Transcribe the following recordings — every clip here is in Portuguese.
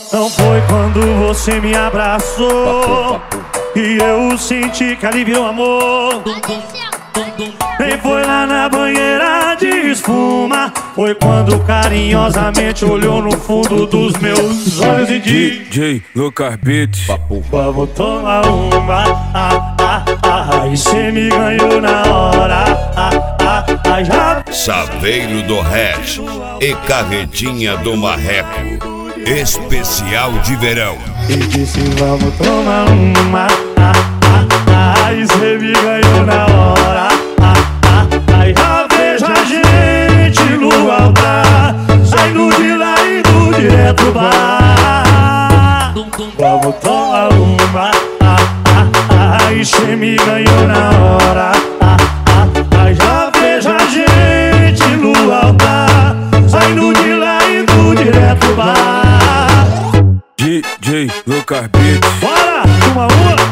Não foi quando você me abraçou e eu senti que aliviou o amor. Nem foi lá na banheira de espuma. Foi quando carinhosamente olhou no fundo dos meus olhos e disse: DJ Lucas Beats, vamos tomar uma. E cê me ganhou na hora. Já Saveiro do Hash e Carretinha do Marreco. Especial de verão. e disse: vamos tomar uma. E cê me ganhou na hora. Já vejo a gente no altar, saindo de lá e indo direto pro bar. Vamos tomar uma. E cê me ganhou na hora. Já vejo a gente no altar, saindo de lá e indo direto pro bar. DJ Lucas Beats. Bora, uma.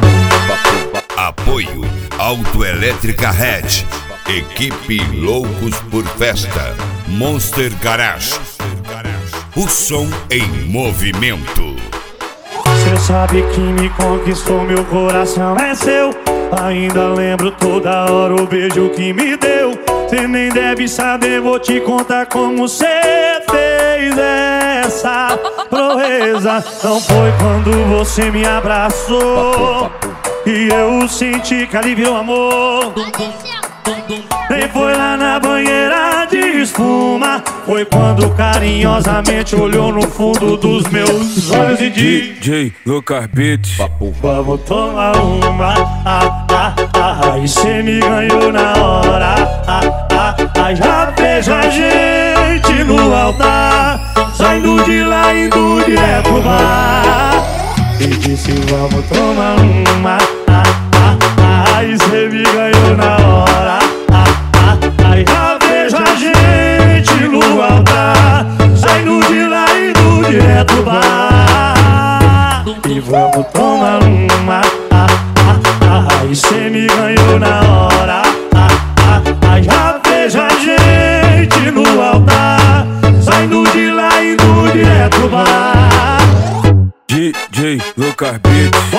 Apoio Autoelétrica Red. Equipe Loucos por Festa. Monster Garage. O som em movimento. Cê sabe que me conquistou, meu coração é seu. Ainda lembro toda hora o beijo que me deu. Cê nem deve saber, vou te contar como cê fez essa proeza. Não foi quando você me abraçou e eu senti que aliviou o amor. Nem foi lá na banheira de espuma. Foi quando carinhosamente olhou no fundo dos meus olhos e disse: DJ Lucas Beats, vamos tomar uma. E cê me ganhou na hora. Já vejo a gente no altar, saindo de lá e indo direto pro bar. E disse: vamos tomar uma. E cê me ganhou na hora. Já vejo a gente no altar, saindo de lá e indo direto pro bar. E vamos tomar uma. E cê me ganhou na hora. Já vejo a gente no altar, saindo de lá e indo direto pro bar. DJ Lucas Beats.